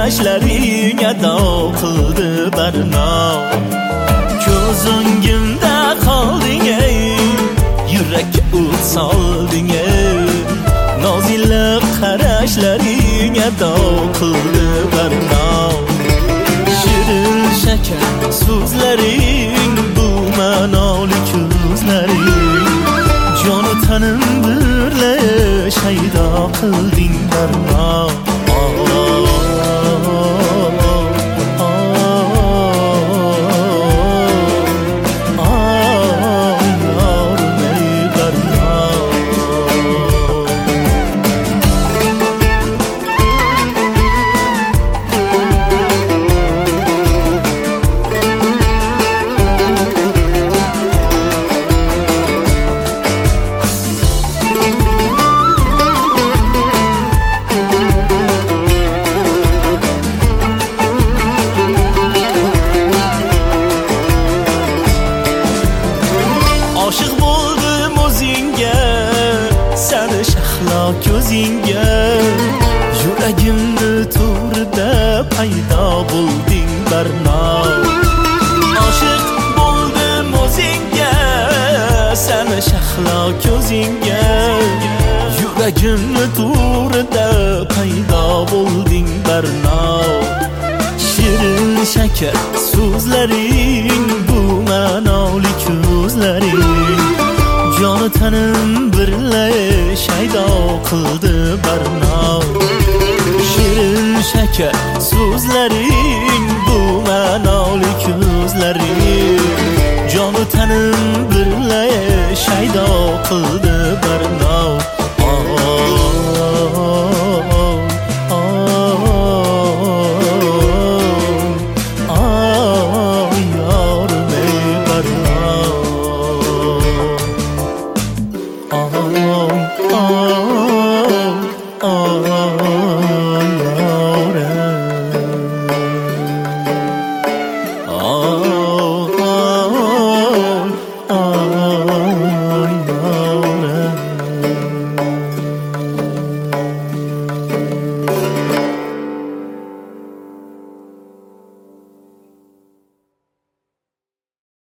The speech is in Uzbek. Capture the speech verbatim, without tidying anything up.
qarashlaring ado qildi barno. Ko'z o'ngimda qolding ey, yurakka o't solding ey. Nozilib qarashlaring ado qildi barno. Shirin shakar so'zlaring, bu ma'noli ko'zlaring, jonu tanim birla shaydo qilding barno. Oshiq bo'ldim o'zingga, sani shahlo ko'zingga. Yuragimni to'rida paydo bo'lding barno. Oshiq bo'ldim o'zingga, sani shahlo ko'zingga. Yuragimni to'rida paydo bo'lding barno. Shirin shakar so'zlaring, bu ma'noli ko'zlaring, jonu tanim birla shaydo qildi barno. Shirin shakar so'zlaring, bu ma'noli ko'zlaring, jonu tanim birla shaydo qildi barno.